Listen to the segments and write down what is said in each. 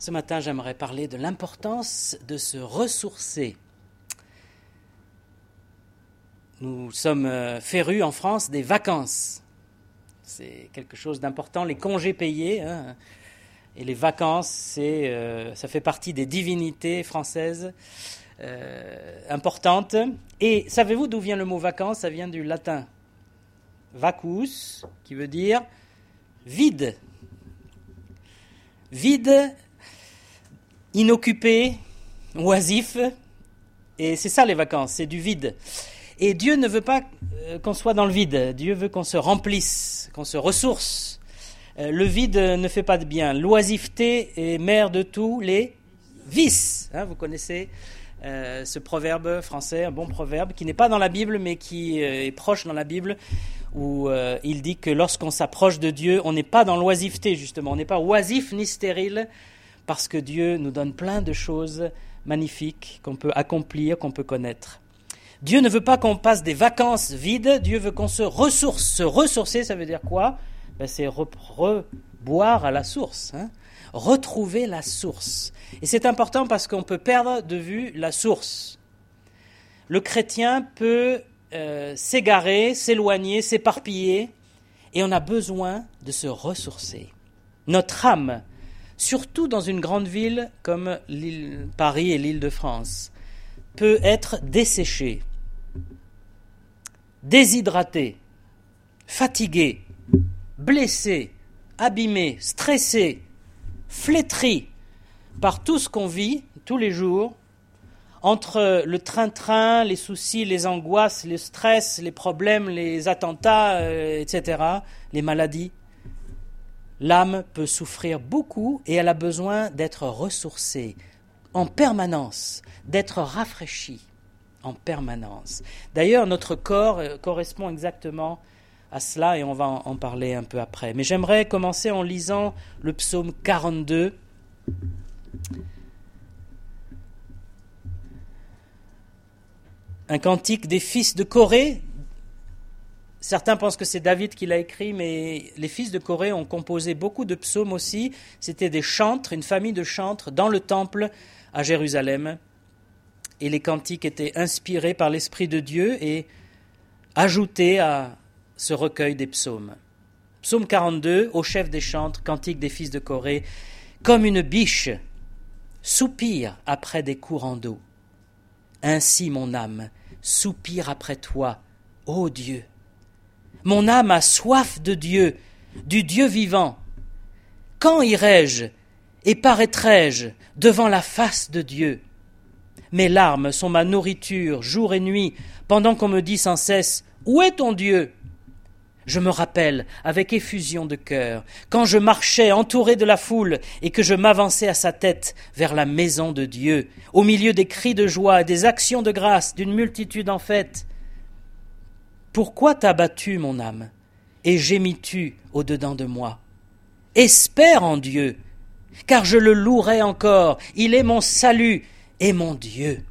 Ce matin, j'aimerais parler de l'importance de se ressourcer. Nous sommes férus en France des vacances. C'est quelque chose d'important, les congés payés. Et les vacances, ça fait partie des divinités françaises importantes. Et savez-vous d'où vient le mot vacances? Ça vient du latin. Vacus, qui veut dire vide. Vide, inoccupé, oisif. Et c'est ça les vacances, c'est du vide. Et Dieu ne veut pas qu'on soit dans le vide. Dieu veut qu'on se remplisse, qu'on se ressource. Le vide ne fait pas de bien. L'oisiveté est mère de tous les vices. Vous connaissez ce proverbe français, un bon proverbe, qui n'est pas dans la Bible, mais qui est proche dans la Bible, où il dit que lorsqu'on s'approche de Dieu, on n'est pas dans l'oisiveté, justement. On n'est pas oisif ni stérile, parce que Dieu nous donne plein de choses magnifiques qu'on peut accomplir, qu'on peut connaître. Dieu ne veut pas qu'on passe des vacances vides, Dieu veut qu'on se ressource. Se ressourcer, ça veut dire quoi? C'est reboire à la source, retrouver la source. Et c'est important parce qu'on peut perdre de vue la source. Le chrétien peut s'égarer, s'éloigner, s'éparpiller, et on a besoin de se ressourcer. Notre âme, surtout dans une grande ville comme Paris et l'Île-de-France, peut être desséchée, déshydratée, fatiguée, blessée, abîmée, stressée, flétrie par tout ce qu'on vit tous les jours, entre le train-train, les soucis, les angoisses, le stress, les problèmes, les attentats, etc., les maladies. L'âme peut souffrir beaucoup et elle a besoin d'être ressourcée en permanence, d'être rafraîchie en permanence. D'ailleurs, notre corps correspond exactement à cela et on va en parler un peu après. Mais j'aimerais commencer en lisant le psaume 42. Un cantique des fils de Corée. Certains pensent que c'est David qui l'a écrit, mais les fils de Corée ont composé beaucoup de psaumes aussi. C'était des chantres, une famille de chantres dans le temple à Jérusalem. Et les cantiques étaient inspirés par l'Esprit de Dieu et ajoutés à ce recueil des psaumes. Psaume 42, au chef des chantres, cantique des fils de Corée. Comme une biche soupire après des courants d'eau. Ainsi mon âme soupire après toi, ô Dieu. Mon âme a soif de Dieu, du Dieu vivant. Quand irai-je et paraîtrai-je devant la face de Dieu? Mes larmes sont ma nourriture jour et nuit, pendant qu'on me dit sans cesse « Où est ton Dieu ?» Je me rappelle avec effusion de cœur, quand je marchais entouré de la foule et que je m'avançais à sa tête vers la maison de Dieu, au milieu des cris de joie et des actions de grâce d'une multitude en fête. Pourquoi t'as battu, mon âme, et gémis-tu au-dedans de moi? Espère en Dieu, car je le louerai encore, il est mon salut et mon Dieu.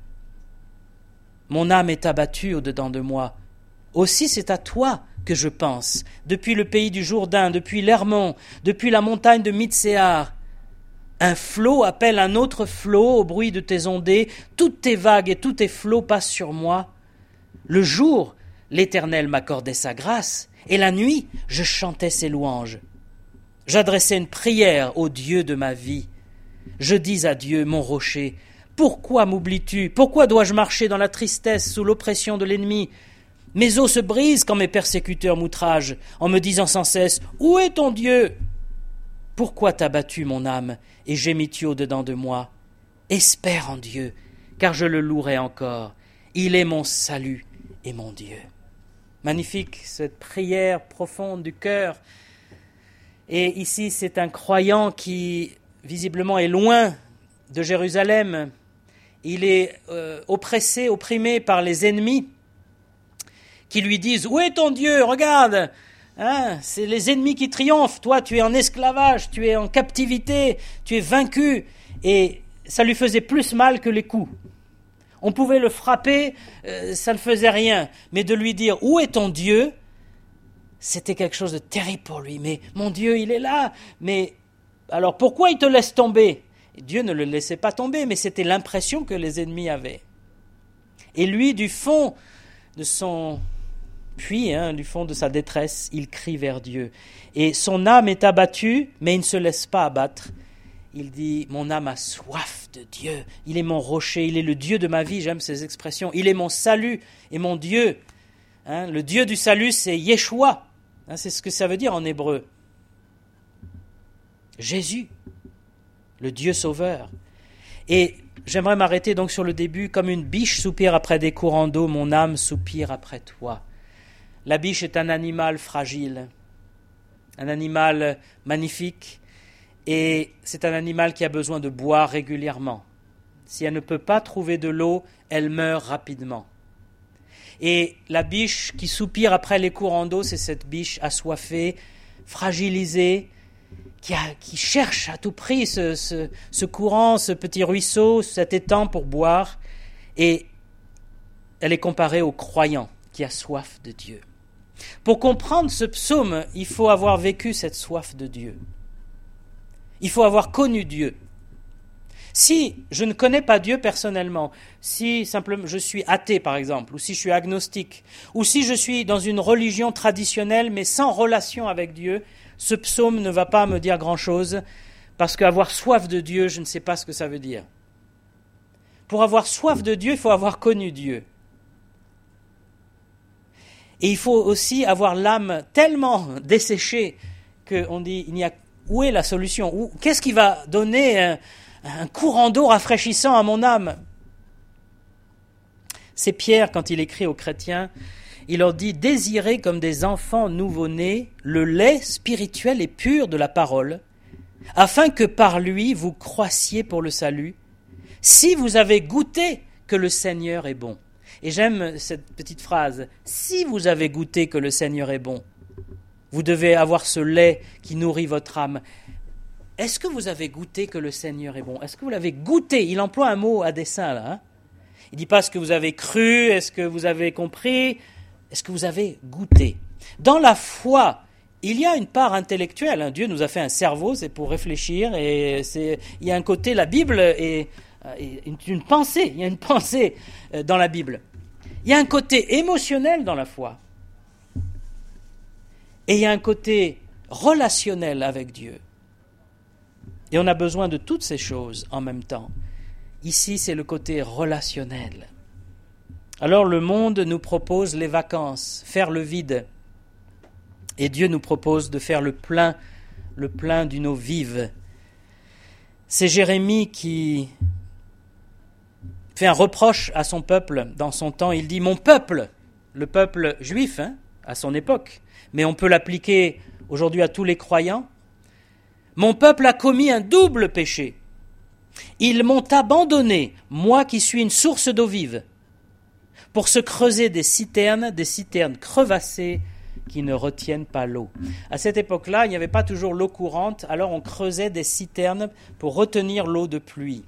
Mon âme est abattue au-dedans de moi. Aussi c'est à toi que je pense, depuis le pays du Jourdain, depuis l'Hermon, depuis la montagne de Mitsehar. Un flot appelle un autre flot au bruit de tes ondées, toutes tes vagues et tous tes flots passent sur moi. Le jour, l'Éternel m'accordait sa grâce, et la nuit, je chantais ses louanges. J'adressais une prière au Dieu de ma vie. Je dis à Dieu, mon rocher, pourquoi m'oublies-tu? Pourquoi dois-je marcher dans la tristesse sous l'oppression de l'ennemi? Mes os se brisent quand mes persécuteurs m'outragent, en me disant sans cesse « Où est ton Dieu ?» Pourquoi t'as battu mon âme et gémis-tu au-dedans de moi? Espère en Dieu, car je le louerai encore. Il est mon salut et mon Dieu. Magnifique, cette prière profonde du cœur. Et ici, c'est un croyant qui, visiblement, est loin de Jérusalem. Il est oppressé, opprimé par les ennemis qui lui disent « Où est ton Dieu? Regarde !» C'est les ennemis qui triomphent. Toi, tu es en esclavage, tu es en captivité, tu es vaincu. Et ça lui faisait plus mal que les coups. On pouvait le frapper, ça ne faisait rien. Mais de lui dire « Où est ton Dieu ?» c'était quelque chose de terrible pour lui. Mais mon Dieu, il est là. Mais alors pourquoi il te laisse tomber? Dieu ne le laissait pas tomber, mais c'était l'impression que les ennemis avaient. Et lui, du fond de son puits, du fond de sa détresse, il crie vers Dieu. Et son âme est abattue, mais il ne se laisse pas abattre. Il dit, mon âme a soif de Dieu. Il est mon rocher, il est le Dieu de ma vie, j'aime ces expressions. Il est mon salut et mon Dieu. Le Dieu du salut, c'est Yeshua. C'est ce que ça veut dire en hébreu. Jésus, le Dieu sauveur. Et j'aimerais m'arrêter donc sur le début. Comme une biche soupire après des courants d'eau, mon âme soupire après toi. La biche est un animal fragile, un animal magnifique, et c'est un animal qui a besoin de boire régulièrement. Si elle ne peut pas trouver de l'eau, elle meurt rapidement. Et la biche qui soupire après les courants d'eau, c'est cette biche assoiffée, fragilisée, qui cherche à tout prix ce courant, ce petit ruisseau, cet étang pour boire. Et elle est comparée au croyant qui a soif de Dieu. Pour comprendre ce psaume, il faut avoir vécu cette soif de Dieu. Il faut avoir connu Dieu. Si je ne connais pas Dieu personnellement, si simplement je suis athée par exemple, ou si je suis agnostique, ou si je suis dans une religion traditionnelle mais sans relation avec Dieu, ce psaume ne va pas me dire grand-chose, parce qu'avoir soif de Dieu, je ne sais pas ce que ça veut dire. Pour avoir soif de Dieu, il faut avoir connu Dieu. Et il faut aussi avoir l'âme tellement desséchée qu'on dit, où est la solution ? Qu'est-ce qui va donner un courant d'eau rafraîchissant à mon âme ? C'est Pierre, quand il écrit aux chrétiens, il leur dit « Désirez comme des enfants nouveau-nés le lait spirituel et pur de la parole, afin que par lui vous croissiez pour le salut, si vous avez goûté que le Seigneur est bon. » Et j'aime cette petite phrase, « Si vous avez goûté que le Seigneur est bon, vous devez avoir ce lait qui nourrit votre âme. » Est-ce que vous avez goûté que le Seigneur est bon ? Est-ce que vous l'avez goûté ? Il emploie un mot à dessein là. Il ne dit pas ce que vous avez cru, est-ce que vous avez compris ? Est-ce que vous avez goûté ? Dans la foi, il y a une part intellectuelle. Dieu nous a fait un cerveau, c'est pour réfléchir. Et il y a un côté, la Bible est une pensée. Il y a une pensée dans la Bible. Il y a un côté émotionnel dans la foi. Et il y a un côté relationnel avec Dieu. Et on a besoin de toutes ces choses en même temps. Ici, c'est le côté relationnel. Alors le monde nous propose les vacances, faire le vide. Et Dieu nous propose de faire le plein d'une eau vive. C'est Jérémie qui fait un reproche à son peuple dans son temps. Il dit « Mon peuple », le peuple juif à son époque, mais on peut l'appliquer aujourd'hui à tous les croyants. « Mon peuple a commis un double péché. Ils m'ont abandonné, moi qui suis une source d'eau vive, pour se creuser des citernes crevassées qui ne retiennent pas l'eau. » À cette époque-là, il n'y avait pas toujours l'eau courante, alors on creusait des citernes pour retenir l'eau de pluie.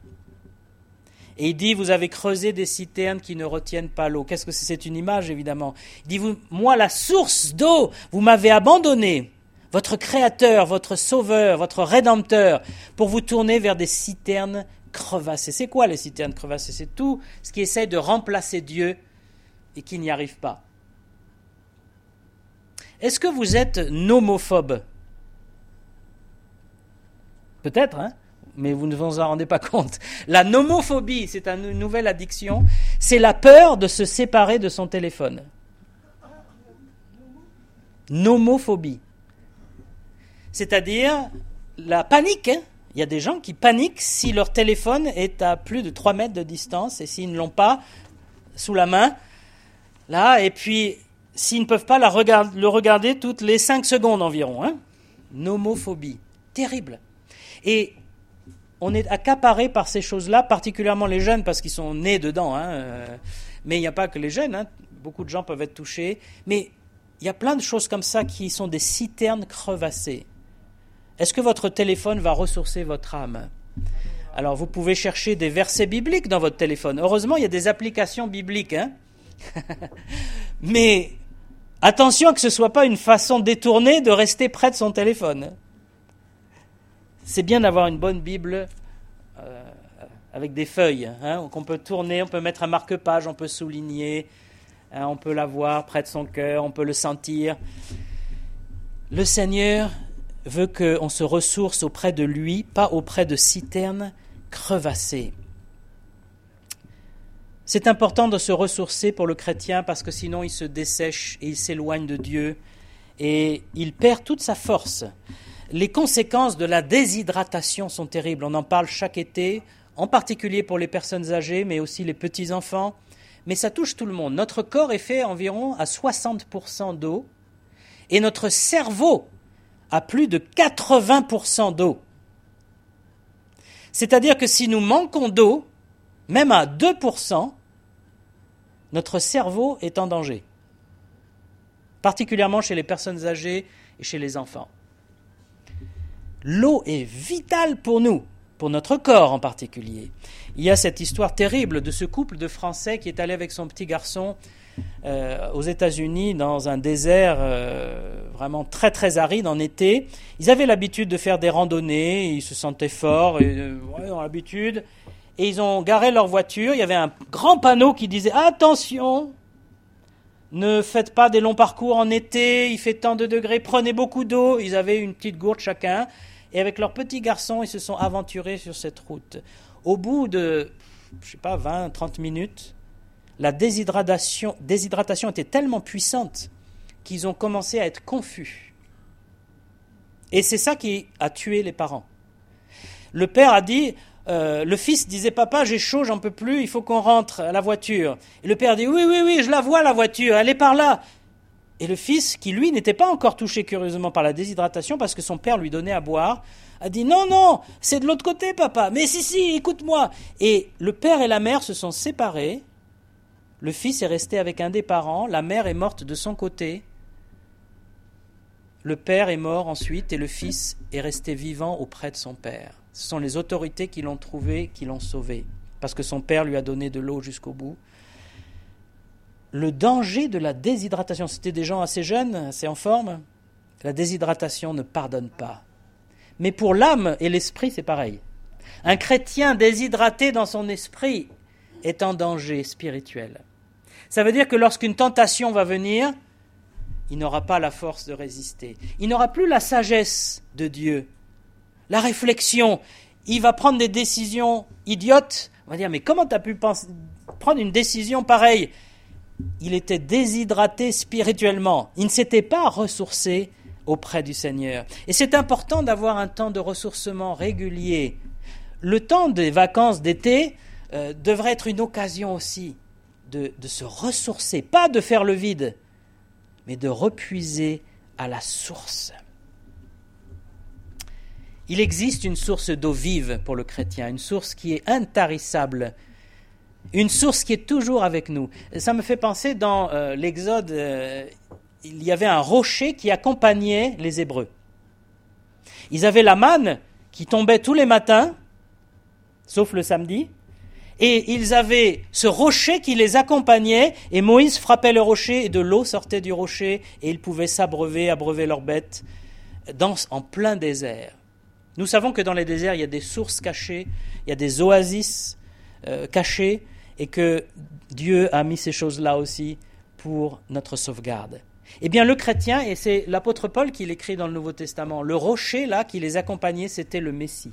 Et il dit, vous avez creusé des citernes qui ne retiennent pas l'eau. Qu'est-ce que c'est ? C'est une image, évidemment. Il dit, moi, la source d'eau, vous m'avez abandonné, votre Créateur, votre Sauveur, votre Rédempteur, pour vous tourner vers des citernes crevassées. C'est quoi les citernes crevassées ? C'est tout ce qui essaie de remplacer Dieu et qui n'y arrive pas. Est-ce que vous êtes nomophobe ? Peut-être, mais vous ne vous en rendez pas compte. La nomophobie, c'est une nouvelle addiction, c'est la peur de se séparer de son téléphone. Nomophobie. C'est-à-dire la panique. Il y a des gens qui paniquent si leur téléphone est à plus de 3 mètres de distance et s'ils ne l'ont pas sous la main, là, et puis s'ils ne peuvent pas le regarder toutes les 5 secondes environ. Nomophobie. Terrible. Et on est accaparé par ces choses-là, particulièrement les jeunes, parce qu'ils sont nés dedans. Mais il n'y a pas que les jeunes. Beaucoup de gens peuvent être touchés. Mais il y a plein de choses comme ça qui sont des citernes crevassées. Est-ce que votre téléphone va ressourcer votre âme ? Alors, vous pouvez chercher des versets bibliques dans votre téléphone. Heureusement, il y a des applications bibliques. Mais attention que ce ne soit pas une façon détournée de rester près de son téléphone. C'est bien d'avoir une bonne Bible avec des feuilles, qu'on peut tourner, on peut mettre un marque-page, on peut souligner, on peut l'avoir près de son cœur, on peut le sentir. Le Seigneur veut qu'on se ressource auprès de lui, pas auprès de citernes crevassées. C'est important de se ressourcer pour le chrétien parce que sinon il se dessèche et il s'éloigne de Dieu et il perd toute sa force. Les conséquences de la déshydratation sont terribles. On en parle chaque été, en particulier pour les personnes âgées, mais aussi les petits-enfants. Mais ça touche tout le monde. Notre corps est fait environ à 60% d'eau et notre cerveau a plus de 80% d'eau. C'est-à-dire que si nous manquons d'eau, même à 2%, notre cerveau est en danger, particulièrement chez les personnes âgées et chez les enfants. L'eau est vitale pour nous, pour notre corps en particulier. Il y a cette histoire terrible de ce couple de Français qui est allé avec son petit garçon aux États-Unis dans un désert vraiment très très aride en été. Ils avaient l'habitude de faire des randonnées, ils se sentaient forts, ont l'habitude. Et ils ont garé leur voiture, il y avait un grand panneau qui disait « Attention, ne faites pas des longs parcours en été, il fait tant de degrés, prenez beaucoup d'eau. » Ils avaient une petite gourde chacun, et avec leur petit garçon, ils se sont aventurés sur cette route. Au bout de, 20-30 minutes, la déshydratation était tellement puissante qu'ils ont commencé à être confus. Et c'est ça qui a tué les parents. Le père a dit... le fils disait « Papa, j'ai chaud, j'en peux plus, il faut qu'on rentre à la voiture. » Et le père dit « Oui, je la vois la voiture, elle est par là. » Et le fils, qui lui n'était pas encore touché curieusement par la déshydratation parce que son père lui donnait à boire, a dit « Non, c'est de l'autre côté, papa. Mais si, écoute-moi. » Et le père et la mère se sont séparés. Le fils est resté avec un des parents, la mère est morte de son côté. Le père est mort ensuite et le fils est resté vivant auprès de son père. Ce sont les autorités qui l'ont trouvé, qui l'ont sauvé, parce que son père lui a donné de l'eau jusqu'au bout. Le danger de la déshydratation, c'était des gens assez jeunes, assez en forme, la déshydratation ne pardonne pas. Mais pour l'âme et l'esprit, c'est pareil. Un chrétien déshydraté dans son esprit est en danger spirituel. Ça veut dire que lorsqu'une tentation va venir, il n'aura pas la force de résister. Il n'aura plus la sagesse de Dieu. La réflexion, il va prendre des décisions idiotes. On va dire, mais comment tu as pu prendre une décision pareille ? Il était déshydraté spirituellement. Il ne s'était pas ressourcé auprès du Seigneur. Et c'est important d'avoir un temps de ressourcement régulier. Le temps des vacances d'été devrait être une occasion aussi de se ressourcer, pas de faire le vide, mais de repuiser à la source. Il existe une source d'eau vive pour le chrétien, une source qui est intarissable, une source qui est toujours avec nous. Ça me fait penser dans l'Exode, il y avait un rocher qui accompagnait les Hébreux. Ils avaient la manne qui tombait tous les matins, sauf le samedi, et ils avaient ce rocher qui les accompagnait, et Moïse frappait le rocher, et de l'eau sortait du rocher, et ils pouvaient abreuver leurs bêtes en plein désert. Nous savons que dans les déserts, il y a des sources cachées, il y a des oasis cachées, et que Dieu a mis ces choses-là aussi pour notre sauvegarde. Eh bien, le chrétien, et c'est l'apôtre Paul qui l'écrit dans le Nouveau Testament, le rocher là qui les accompagnait, c'était le Messie.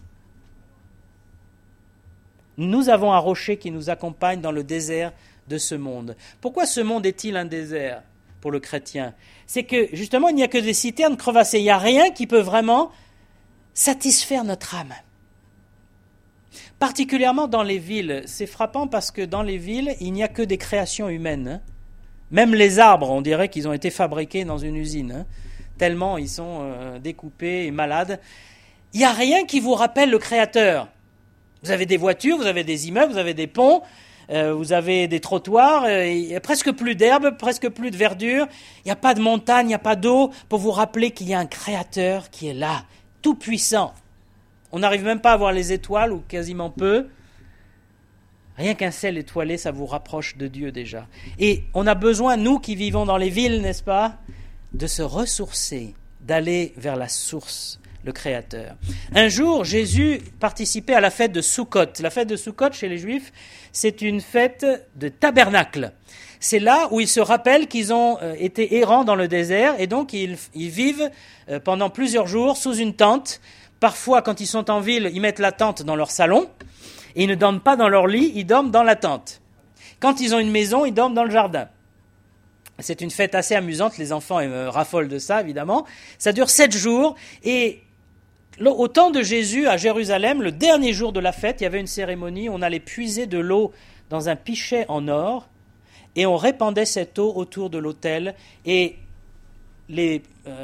Nous avons un rocher qui nous accompagne dans le désert de ce monde. Pourquoi ce monde est-il un désert pour le chrétien ? C'est que, justement, il n'y a que des citernes crevassées. Il n'y a rien qui peut vraiment satisfaire notre âme. Particulièrement dans les villes. C'est frappant parce que dans les villes, il n'y a que des créations humaines. Même les arbres, on dirait qu'ils ont été fabriqués dans une usine. Tellement ils sont découpés et malades. Il n'y a rien qui vous rappelle le Créateur. Vous avez des voitures, vous avez des immeubles, vous avez des ponts, vous avez des trottoirs, il n'y a presque plus d'herbe, presque plus de verdure, il n'y a pas de montagne, il n'y a pas d'eau, pour vous rappeler qu'il y a un Créateur qui est là, tout puissant. On n'arrive même pas à voir les étoiles, ou quasiment peu. Rien qu'un ciel étoilé, ça vous rapproche de Dieu déjà. Et on a besoin, nous qui vivons dans les villes, n'est-ce pas, de se ressourcer, d'aller vers la source, le Créateur. Un jour, Jésus participait à la fête de Soukhot. La fête de Soukhot, chez les Juifs, c'est une fête de tabernacle. C'est là où ils se rappellent qu'ils ont été errants dans le désert et donc ils vivent pendant plusieurs jours sous une tente. Parfois, quand ils sont en ville, ils mettent la tente dans leur salon et ils ne dorment pas dans leur lit, ils dorment dans la tente. Quand ils ont une maison, ils dorment dans le jardin. C'est une fête assez amusante, les enfants raffolent de ça, évidemment. Ça dure 7 jours et au temps de Jésus, à Jérusalem, le dernier jour de la fête, il y avait une cérémonie, on allait puiser de l'eau dans un pichet en or et on répandait cette eau autour de l'autel et les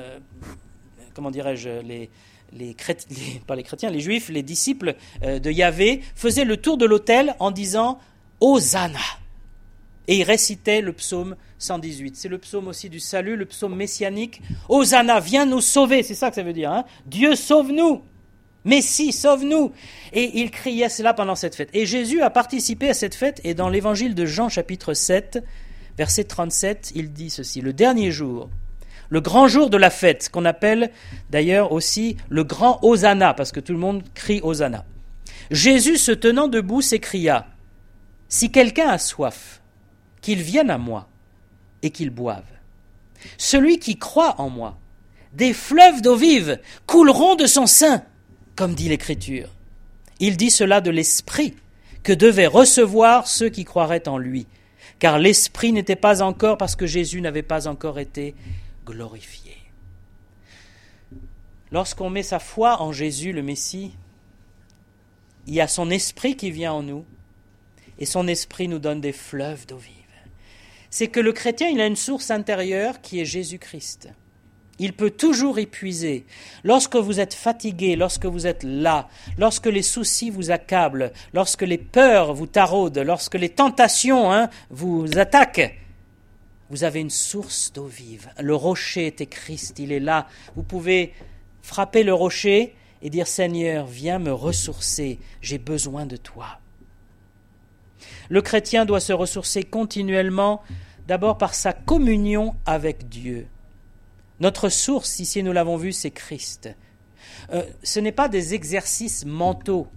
Juifs, les disciples de Yahvé faisaient le tour de l'autel en disant « Hosanna ». Et ils récitaient le psaume 118. C'est le psaume aussi du salut, le psaume messianique. « Hosanna, viens nous sauver », c'est ça que ça veut dire. Hein. Dieu, sauve-nous. Messie, sauve-nous. Et ils criaient cela pendant cette fête. Et Jésus a participé à cette fête. Et dans l'évangile de Jean, chapitre 7, verset 37, il dit ceci. Le dernier jour, le grand jour de la fête, qu'on appelle d'ailleurs aussi le grand Hosanna, parce que tout le monde crie Hosanna. Jésus, se tenant debout, s'écria « Si quelqu'un a soif, qu'il vienne à moi et qu'il boive. Celui qui croit en moi, des fleuves d'eau vive couleront de son sein, comme dit l'Écriture. Il dit cela de l'Esprit que devaient recevoir ceux qui croiraient en lui, car l'Esprit n'était pas encore, parce que Jésus n'avait pas encore été glorifié. Lorsqu'on met sa foi en Jésus, le Messie, il y a son Esprit qui vient en nous, et son Esprit nous donne des fleuves d'eau vive. C'est que le chrétien, il a une source intérieure qui est Jésus-Christ. Il peut toujours y puiser. Lorsque vous êtes fatigué, lorsque vous êtes las, lorsque les soucis vous accablent, lorsque les peurs vous taraudent, lorsque les tentations vous attaquent, vous avez une source d'eau vive. Le rocher était Christ, il est là. Vous pouvez frapper le rocher et dire « Seigneur, viens me ressourcer, j'ai besoin de toi ». Le chrétien doit se ressourcer continuellement, d'abord par sa communion avec Dieu. Notre source, ici nous l'avons vu, c'est Christ. Ce n'est pas des exercices mentaux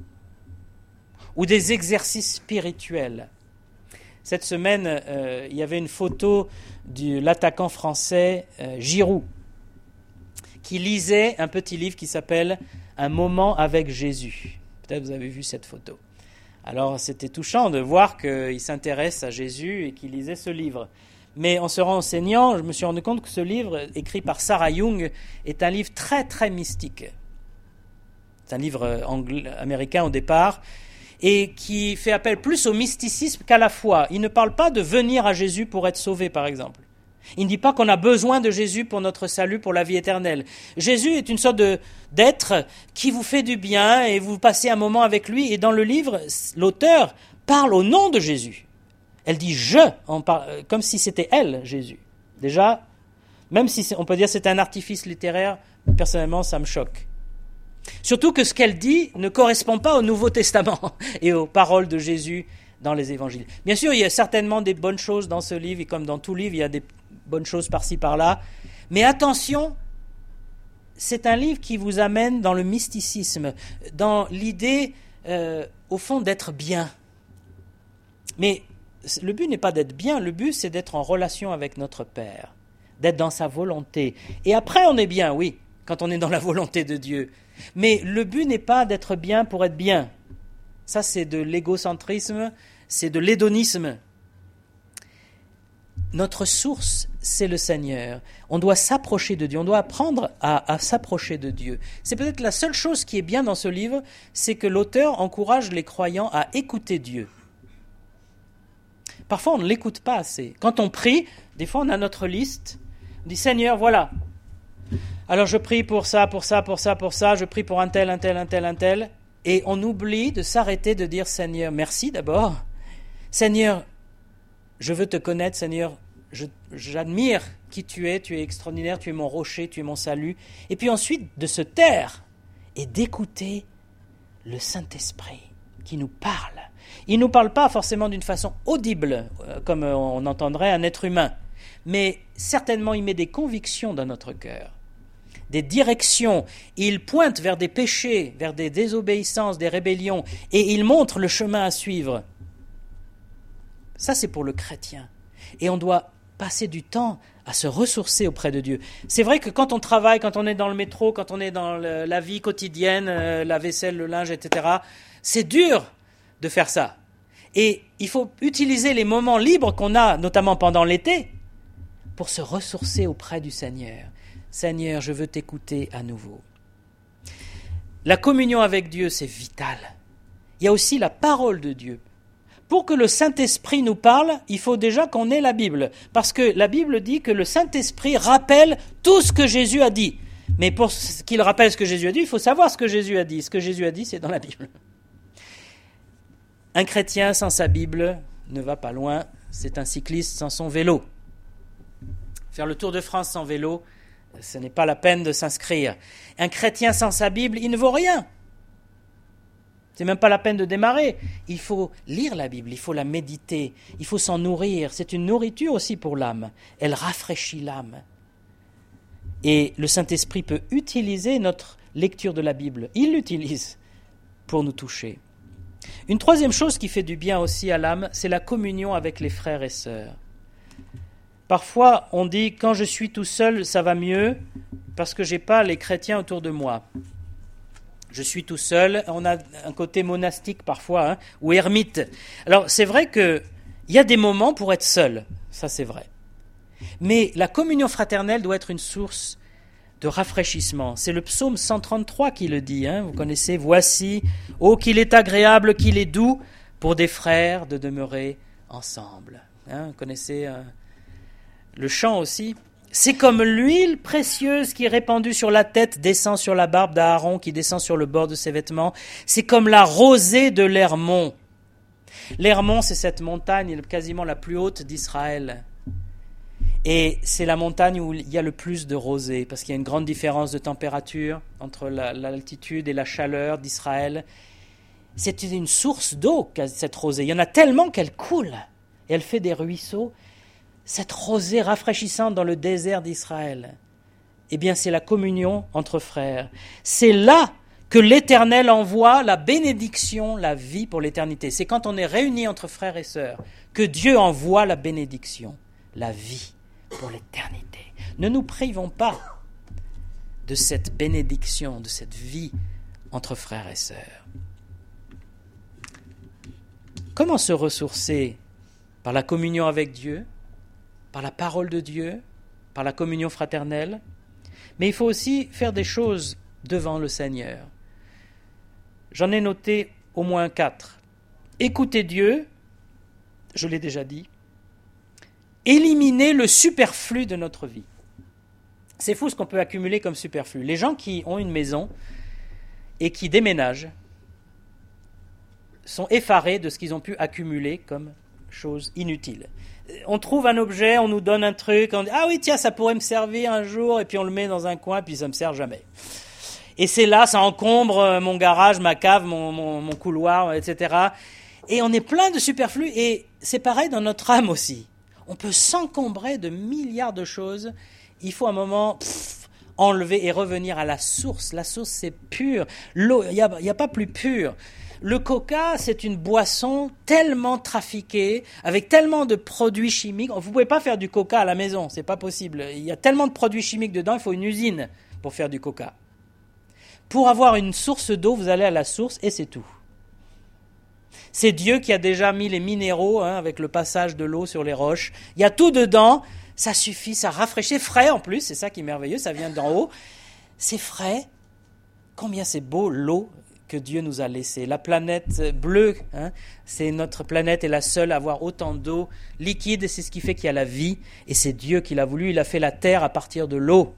ou des exercices spirituels. Cette semaine, il y avait une photo de l'attaquant français Giroud qui lisait un petit livre qui s'appelle « Un moment avec Jésus ». Peut-être vous avez vu cette photo. Alors c'était touchant de voir qu'il s'intéresse à Jésus et qu'il lisait ce livre. Mais en se renseignant, je me suis rendu compte que ce livre, écrit par Sarah Young, est un livre très très mystique. C'est un livre américain au départ, et qui fait appel plus au mysticisme qu'à la foi. Il ne parle pas de venir à Jésus pour être sauvé, par exemple. Il ne dit pas qu'on a besoin de Jésus pour notre salut, pour la vie éternelle. Jésus est une sorte d'être qui vous fait du bien et vous passez un moment avec lui. Et dans le livre, l'auteur parle au nom de Jésus. Elle dit « je », comme si c'était elle, Jésus. Déjà, même si on peut dire que c'est un artifice littéraire, personnellement, ça me choque. Surtout que ce qu'elle dit ne correspond pas au Nouveau Testament et aux paroles de Jésus dans les évangiles. Bien sûr, il y a certainement des bonnes choses dans ce livre, et comme dans tout livre, il y a des bonnes choses par-ci, par-là. Mais attention, c'est un livre qui vous amène dans le mysticisme, dans l'idée, au fond, d'être bien. Mais le but n'est pas d'être bien, le but c'est d'être en relation avec notre Père, d'être dans sa volonté. Et après on est bien, oui, quand on est dans la volonté de Dieu. Mais le but n'est pas d'être bien pour être bien. Ça c'est de l'égocentrisme, c'est de l'hédonisme. Notre source, c'est le Seigneur. On doit s'approcher de Dieu, on doit apprendre à s'approcher de Dieu. C'est peut-être la seule chose qui est bien dans ce livre, c'est que l'auteur encourage les croyants à écouter Dieu. Parfois, on ne l'écoute pas assez. Quand on prie, des fois, on a notre liste. On dit, Seigneur, voilà. Alors, je prie pour ça, pour ça, pour ça, pour ça. Je prie pour un tel, un tel, un tel, un tel. Et on oublie de s'arrêter, de dire, Seigneur, merci d'abord. Seigneur, je veux te connaître, Seigneur. J'admire qui tu es extraordinaire, tu es mon rocher, tu es mon salut. Et puis ensuite, de se taire et d'écouter le Saint-Esprit qui nous parle. Il ne nous parle pas forcément d'une façon audible, comme on entendrait un être humain, mais certainement il met des convictions dans notre cœur, des directions, il pointe vers des péchés, vers des désobéissances, des rébellions, et il montre le chemin à suivre. Ça, c'est pour le chrétien. Et on doit passer du temps à se ressourcer auprès de Dieu. C'est vrai que quand on travaille, quand on est dans le métro, quand on est dans la vie quotidienne, la vaisselle, le linge, etc., c'est dur de faire ça. Et il faut utiliser les moments libres qu'on a, notamment pendant l'été, pour se ressourcer auprès du Seigneur. Seigneur, je veux t'écouter à nouveau. La communion avec Dieu, c'est vital. Il y a aussi la parole de Dieu. Pour que le Saint-Esprit nous parle, il faut déjà qu'on ait la Bible. Parce que la Bible dit que le Saint-Esprit rappelle tout ce que Jésus a dit. Mais pour qu'il rappelle ce que Jésus a dit, il faut savoir ce que Jésus a dit. Ce que Jésus a dit, c'est dans la Bible. Un chrétien sans sa Bible ne va pas loin. C'est un cycliste sans son vélo. Faire le Tour de France sans vélo, ce n'est pas la peine de s'inscrire. Un chrétien sans sa Bible, il ne vaut rien. C'est même pas la peine de démarrer. Il faut lire la Bible, il faut la méditer, il faut s'en nourrir. C'est une nourriture aussi pour l'âme. Elle rafraîchit l'âme. Et le Saint-Esprit peut utiliser notre lecture de la Bible. Il l'utilise pour nous toucher. Une troisième chose qui fait du bien aussi à l'âme, c'est la communion avec les frères et sœurs. Parfois, on dit « quand je suis tout seul, ça va mieux parce que je n'ai pas les chrétiens autour de moi ». Je suis tout seul, on a un côté monastique parfois, ou ermite. Alors c'est vrai qu'il y a des moments pour être seul, ça c'est vrai. Mais la communion fraternelle doit être une source de rafraîchissement. C'est le psaume 133 qui le dit, vous connaissez, « Voici, ô qu'il est agréable, qu'il est doux, pour des frères de demeurer ensemble ». Vous connaissez le chant aussi. C'est comme l'huile précieuse qui est répandue sur la tête, descend sur la barbe d'Aaron, qui descend sur le bord de ses vêtements. C'est comme la rosée de l'Hermon. L'Hermon, c'est cette montagne quasiment la plus haute d'Israël. Et c'est la montagne où il y a le plus de rosée, parce qu'il y a une grande différence de température entre l'altitude et la chaleur d'Israël. C'est une source d'eau, cette rosée. Il y en a tellement qu'elle coule, et elle fait des ruisseaux. Cette rosée rafraîchissante dans le désert d'Israël, eh bien c'est la communion entre frères. C'est là que l'Éternel envoie la bénédiction, la vie pour l'éternité. C'est quand on est réunis entre frères et sœurs que Dieu envoie la bénédiction, la vie pour l'éternité. Ne nous privons pas de cette bénédiction, de cette vie entre frères et sœurs. Comment se ressourcer? Par la communion avec Dieu, par la parole de Dieu, par la communion fraternelle, mais il faut aussi faire des choses devant le Seigneur. J'en ai noté au moins 4. Écouter Dieu, je l'ai déjà dit. Éliminer le superflu de notre vie. C'est fou ce qu'on peut accumuler comme superflu. Les gens qui ont une maison et qui déménagent sont effarés de ce qu'ils ont pu accumuler comme chose inutile. On trouve un objet, on nous donne un truc, on dit « Ah oui, tiens, ça pourrait me servir un jour », et puis on le met dans un coin, puis ça ne me sert jamais. Et c'est là, ça encombre mon garage, ma cave, mon couloir, etc. Et on est plein de superflu, et c'est pareil dans notre âme aussi. On peut s'encombrer de milliards de choses. Il faut un moment enlever et revenir à la source. La source, c'est pur. L'eau, il n'y a pas plus pur. Le coca, c'est une boisson tellement trafiquée, avec tellement de produits chimiques. Vous ne pouvez pas faire du coca à la maison, c'est pas possible. Il y a tellement de produits chimiques dedans, il faut une usine pour faire du coca. Pour avoir une source d'eau, vous allez à la source et c'est tout. C'est Dieu qui a déjà mis les minéraux, avec le passage de l'eau sur les roches. Il y a tout dedans, ça suffit, ça rafraîchit, frais en plus, c'est ça qui est merveilleux, ça vient d'en haut. C'est frais. Combien c'est beau l'eau que Dieu nous a laissé. La planète bleue, c'est notre planète est la seule à avoir autant d'eau liquide, c'est ce qui fait qu'il y a la vie, et c'est Dieu qui l'a voulu, il a fait la terre à partir de l'eau.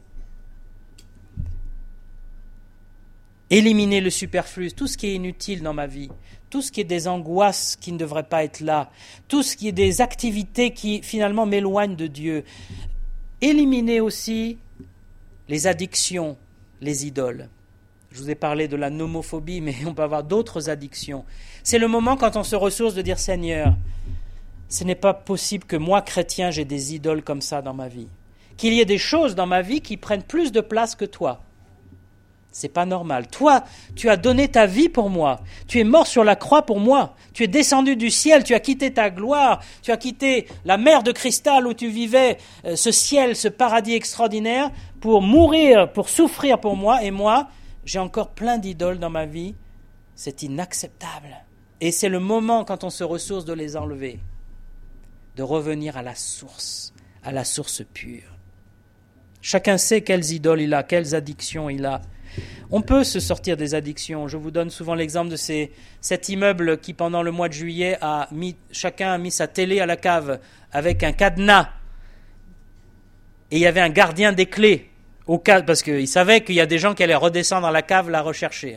Éliminer le superflu, tout ce qui est inutile dans ma vie, tout ce qui est des angoisses qui ne devraient pas être là, tout ce qui est des activités qui finalement m'éloignent de Dieu. Éliminer aussi les addictions, les idoles. Je vous ai parlé de la nomophobie, mais on peut avoir d'autres addictions. C'est le moment quand on se ressource de dire « Seigneur, ce n'est pas possible que moi, chrétien, j'ai des idoles comme ça dans ma vie. qu'il y ait des choses dans ma vie qui prennent plus de place que toi. C'est pas normal. Toi, tu as donné ta vie pour moi. Tu es mort sur la croix pour moi. Tu es descendu du ciel. Tu as quitté ta gloire. Tu as quitté la mer de cristal où tu vivais, ce ciel, ce paradis extraordinaire, pour mourir, pour souffrir pour moi. Et moi, j'ai encore plein d'idoles dans ma vie. C'est inacceptable. Et c'est le moment, quand on se ressource, de les enlever. De revenir à la source pure. Chacun sait quelles idoles il a, quelles addictions il a. On peut se sortir des addictions. Je vous donne souvent l'exemple de cet immeuble qui, pendant le mois de juillet, chacun a mis sa télé à la cave avec un cadenas. Et il y avait un gardien des clés, au cas, parce qu'il savait qu'il y a des gens qui allaient redescendre à la cave la rechercher.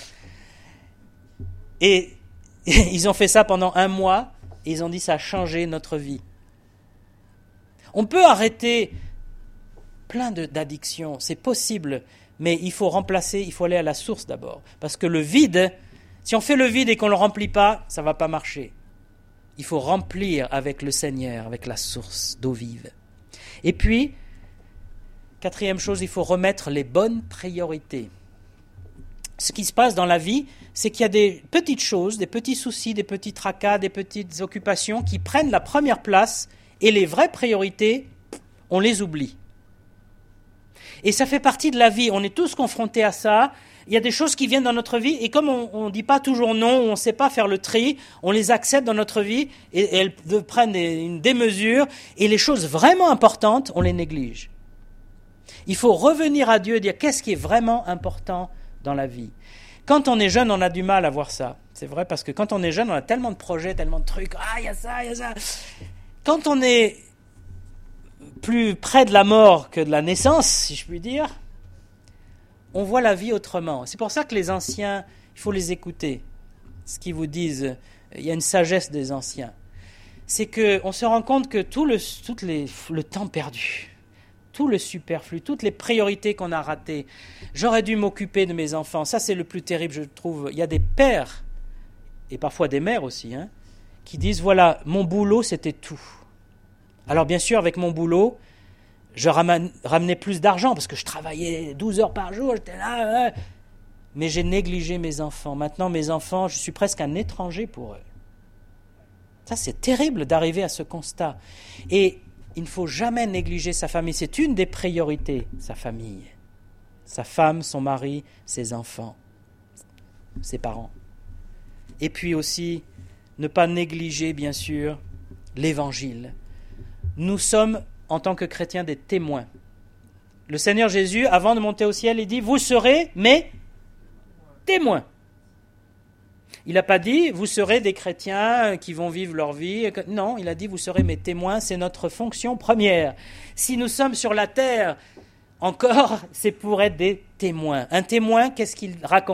Et ils ont fait ça pendant 1 mois, et ils ont dit ça a changé notre vie. On peut arrêter plein d'addictions, c'est possible. Mais il faut aller à la source d'abord. Parce que le vide, si on fait le vide et qu'on ne le remplit pas, ça ne va pas marcher. Il faut remplir avec le Seigneur, avec la source d'eau vive. Et puis, 4e chose, il faut remettre les bonnes priorités. Ce qui se passe dans la vie, c'est qu'il y a des petites choses, des petits soucis, des petits tracas, des petites occupations qui prennent la première place et les vraies priorités, on les oublie. Et ça fait partie de la vie, on est tous confrontés à ça. Il y a des choses qui viennent dans notre vie et comme on ne dit pas toujours non, on ne sait pas faire le tri, on les accepte dans notre vie et elles prennent une démesure et les choses vraiment importantes, on les néglige. Il faut revenir à Dieu et dire qu'est-ce qui est vraiment important dans la vie. Quand on est jeune, on a du mal à voir ça. C'est vrai parce que quand on est jeune, on a tellement de projets, tellement de trucs. Ah, il y a ça, il y a ça. Quand on est plus près de la mort que de la naissance, si je puis dire, on voit la vie autrement. C'est pour ça que les anciens, il faut les écouter. Ce qu'ils vous disent, il y a une sagesse des anciens. C'est qu'on se rend compte que tout le temps perdu, tout le superflu, toutes les priorités qu'on a ratées, j'aurais dû m'occuper de mes enfants. Ça, c'est le plus terrible, je trouve. Il y a des pères, et parfois des mères aussi, qui disent, voilà, mon boulot, c'était tout. Alors bien sûr, avec mon boulot, je ramenais plus d'argent parce que je travaillais 12 heures par jour, j'étais là, mais j'ai négligé mes enfants. Maintenant, mes enfants, je suis presque un étranger pour eux. Ça, c'est terrible d'arriver à ce constat. Et il ne faut jamais négliger sa famille. C'est une des priorités, sa famille. Sa femme, son mari, ses enfants, ses parents. Et puis aussi, ne pas négliger, bien sûr, l'Évangile. Nous sommes, en tant que chrétiens, des témoins. Le Seigneur Jésus, avant de monter au ciel, il dit « Vous serez mes témoins ». Il n'a pas dit « Vous serez des chrétiens qui vont vivre leur vie ». Non, il a dit « Vous serez mes témoins ». C'est notre fonction première. Si nous sommes sur la terre, encore, c'est pour être des témoins. Un témoin, qu'est-ce qu'il raconte ?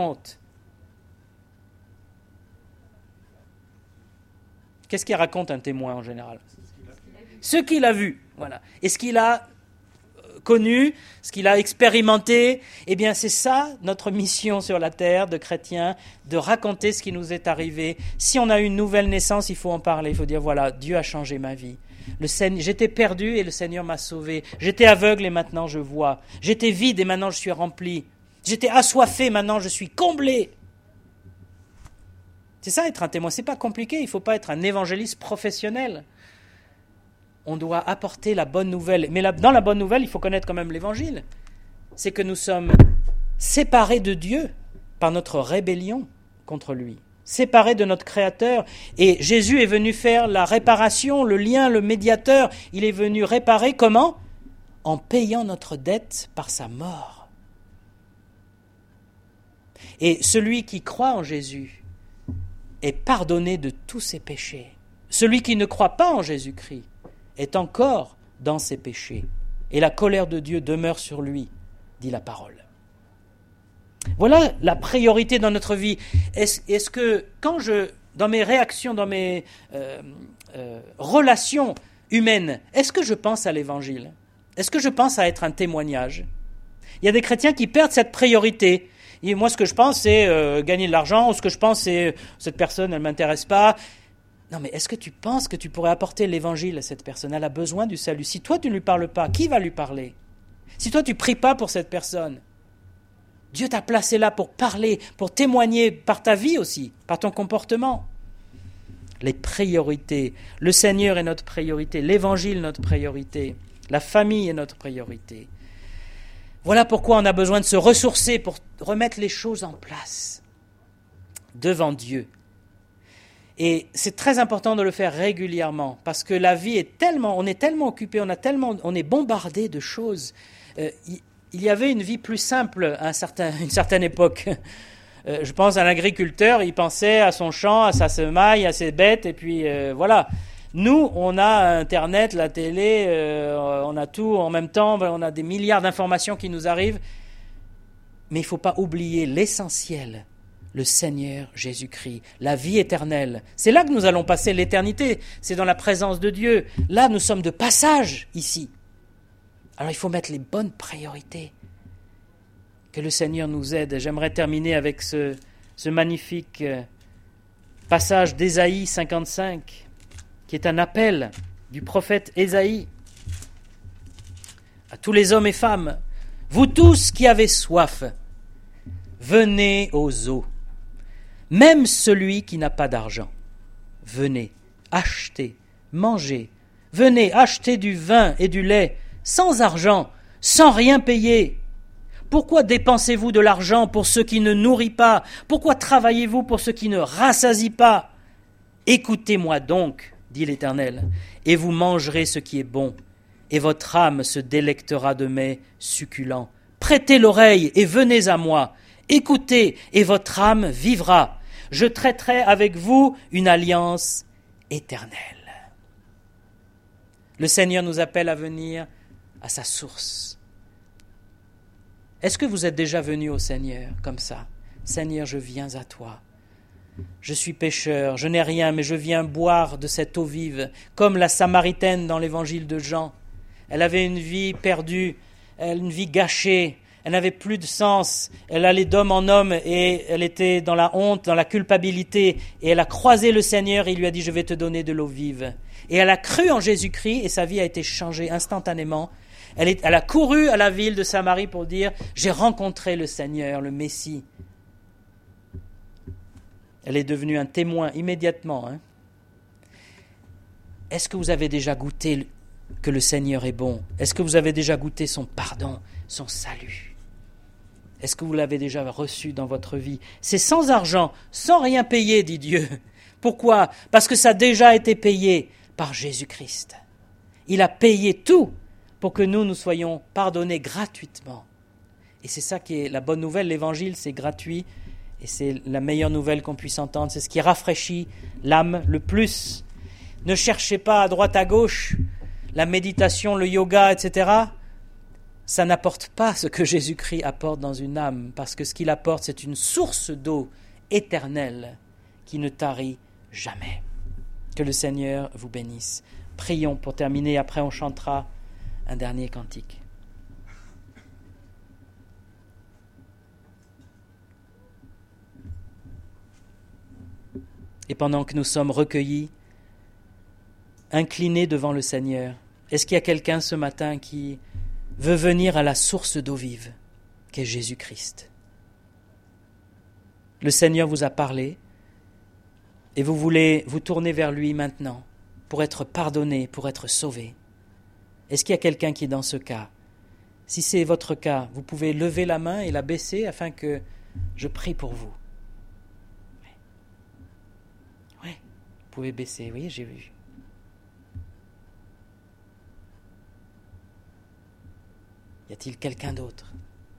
Qu'est-ce qu'il raconte un témoin en général ? Ce qu'il a vu, voilà. Et ce qu'il a connu, ce qu'il a expérimenté, eh bien c'est ça notre mission sur la terre de chrétiens, de raconter ce qui nous est arrivé. Si on a eu une nouvelle naissance, il faut en parler, il faut dire voilà, Dieu a changé ma vie. J'étais perdu et le Seigneur m'a sauvé. J'étais aveugle et maintenant je vois. J'étais vide et maintenant je suis rempli. J'étais assoiffé, maintenant je suis comblé. C'est ça être un témoin, c'est pas compliqué, il ne faut pas être un évangéliste professionnel. On doit apporter la bonne nouvelle. Mais dans la bonne nouvelle, il faut connaître quand même l'évangile. C'est que nous sommes séparés de Dieu par notre rébellion contre lui. Séparés de notre Créateur. Et Jésus est venu faire la réparation, le lien, le médiateur. Il est venu réparer comment ? En payant notre dette par sa mort. Et celui qui croit en Jésus est pardonné de tous ses péchés. Celui qui ne croit pas en Jésus-Christ est encore dans ses péchés. Et la colère de Dieu demeure sur lui, dit la parole. Voilà la priorité dans notre vie. Est-ce que dans mes réactions, dans mes relations humaines, est-ce que je pense à l'évangile ? Est-ce que je pense à être un témoignage ? Il y a des chrétiens qui perdent cette priorité. Et moi, ce que je pense, c'est gagner de l'argent, ou ce que je pense, c'est cette personne, elle ne m'intéresse pas. Non, mais est-ce que tu penses que tu pourrais apporter l'évangile à cette personne? Elle a besoin du salut. Si toi, tu ne lui parles pas, qui va lui parler? Si toi, tu ne pries pas pour cette personne, Dieu t'a placé là pour parler, pour témoigner par ta vie aussi, par ton comportement. Les priorités. Le Seigneur est notre priorité, l'évangile est notre priorité, la famille est notre priorité. Voilà pourquoi on a besoin de se ressourcer pour remettre les choses en place devant Dieu. Et c'est très important de le faire régulièrement, parce que la vie est tellement, on est tellement occupé, on est bombardé de choses. Il y avait une vie plus simple à une certaine époque. Je pense à l'agriculteur, il pensait à son champ, à sa semaille, à ses bêtes, et puis voilà. Nous, on a Internet, la télé, on a tout en même temps, on a des milliards d'informations qui nous arrivent. Mais il ne faut pas oublier l'essentiel, le Seigneur Jésus-Christ, la vie éternelle. C'est là que nous allons passer l'éternité, c'est dans la présence de Dieu. Là, nous sommes de passage ici. Alors il faut mettre les bonnes priorités. Que le Seigneur nous aide. J'aimerais terminer avec ce magnifique passage d'Ésaïe 55, qui est un appel du prophète Ésaïe à tous les hommes et femmes. Vous tous qui avez soif, venez aux eaux. Même celui qui n'a pas d'argent, venez, achetez, mangez. Venez, achetez du vin et du lait, sans argent, sans rien payer. Pourquoi dépensez-vous de l'argent pour ce qui ne nourrit pas? Pourquoi travaillez-vous pour ce qui ne rassasie pas? Écoutez-moi donc, dit l'Éternel, et vous mangerez ce qui est bon, et votre âme se délectera de mets succulents. Prêtez l'oreille et venez à moi. Écoutez, et votre âme vivra. Je traiterai avec vous une alliance éternelle. Le Seigneur nous appelle à venir à sa source. Est-ce que vous êtes déjà venu au Seigneur comme ça? Seigneur, je viens à toi. Je suis pécheur, je n'ai rien, mais je viens boire de cette eau vive, comme la Samaritaine dans l'évangile de Jean. Elle avait une vie perdue, une vie gâchée, elle n'avait plus de sens, elle allait d'homme en homme et elle était dans la honte, dans la culpabilité, et elle a croisé le Seigneur et il lui a dit « Je vais te donner de l'eau vive ». Et elle a cru en Jésus-Christ et sa vie a été changée instantanément. Elle a couru à la ville de Samarie pour dire « J'ai rencontré le Seigneur, le Messie ». Elle est devenue un témoin immédiatement. Est-ce que vous avez déjà goûté que le Seigneur est bon? Est-ce que vous avez déjà goûté son pardon, son salut? Est-ce que vous l'avez déjà reçu dans votre vie? C'est sans argent, sans rien payer, dit Dieu. Pourquoi? Parce que ça a déjà été payé par Jésus-Christ. Il a payé tout pour que nous soyons pardonnés gratuitement. Et c'est ça qui est la bonne nouvelle. L'évangile, c'est gratuit. Et c'est la meilleure nouvelle qu'on puisse entendre. C'est ce qui rafraîchit l'âme le plus. Ne cherchez pas à droite à gauche la méditation, le yoga, etc. Ça n'apporte pas ce que Jésus-Christ apporte dans une âme, parce que ce qu'il apporte, c'est une source d'eau éternelle qui ne tarit jamais. Que le Seigneur vous bénisse. Prions pour terminer, après on chantera un dernier cantique. Et pendant que nous sommes recueillis, inclinés devant le Seigneur, est-ce qu'il y a quelqu'un ce matin qui veut venir à la source d'eau vive, qu'est Jésus-Christ? Le Seigneur vous a parlé et vous voulez vous tourner vers lui maintenant pour être pardonné, pour être sauvé. Est-ce qu'il y a quelqu'un qui est dans ce cas? Si c'est votre cas, vous pouvez lever la main et la baisser afin que je prie pour vous. Oui, vous pouvez baisser, oui, j'ai vu. Y a-t-il quelqu'un d'autre?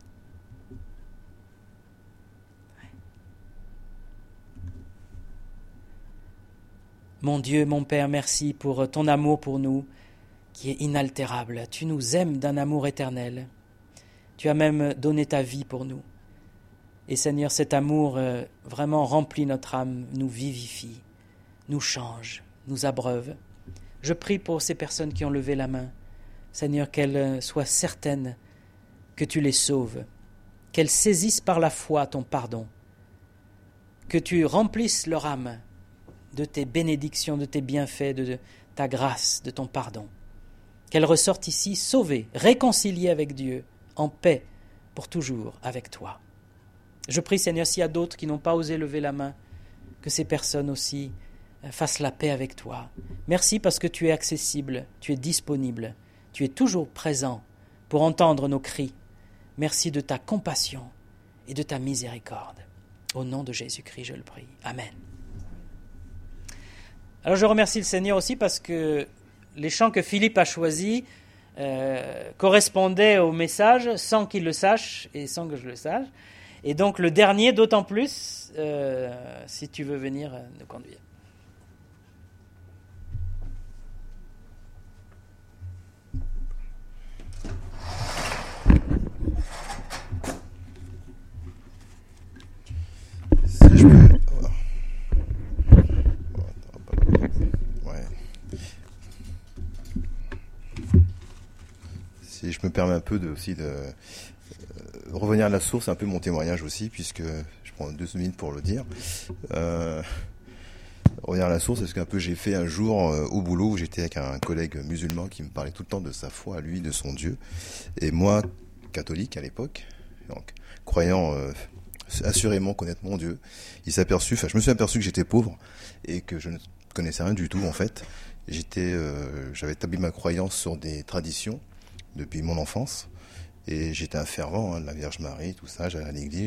Mon Dieu, mon Père, merci pour ton amour pour nous, qui est inaltérable. Tu nous aimes d'un amour éternel. Tu as même donné ta vie pour nous. Et Seigneur, cet amour vraiment remplit notre âme, nous vivifie, nous change, nous abreuve. Je prie pour ces personnes qui ont levé la main. Seigneur, qu'elles soient certaines que tu les sauves, qu'elles saisissent par la foi ton pardon, que tu remplisses leur âme de tes bénédictions, de tes bienfaits, de ta grâce, de ton pardon. Qu'elle ressorte ici sauvée, réconciliée avec Dieu, en paix, pour toujours avec toi. Je prie, Seigneur, s'il y a d'autres qui n'ont pas osé lever la main, que ces personnes aussi fassent la paix avec toi. Merci parce que tu es accessible, tu es disponible, tu es toujours présent pour entendre nos cris. Merci de ta compassion et de ta miséricorde. Au nom de Jésus-Christ, je le prie. Amen. Alors je remercie le Seigneur aussi parce que les chants que Philippe a choisis correspondaient au message sans qu'il le sache et sans que je le sache. Et donc le dernier d'autant plus, si tu veux venir nous conduire. Si je peux... Ouais. Si je me permets un peu de revenir à la source, un peu mon témoignage aussi, puisque je prends 2 minutes pour le dire. Revenir à la source, c'est ce qu'un peu j'ai fait un jour au boulot où j'étais avec un collègue musulman qui me parlait tout le temps de sa foi à lui, de son Dieu. Et moi, catholique à l'époque, donc croyant assurément connaître mon Dieu, je me suis aperçu que j'étais pauvre et que je ne connaissais rien du tout en fait. J'avais établi ma croyance sur des traditions depuis mon enfance et j'étais un fervent de la Vierge Marie, tout ça, j'allais à l'église.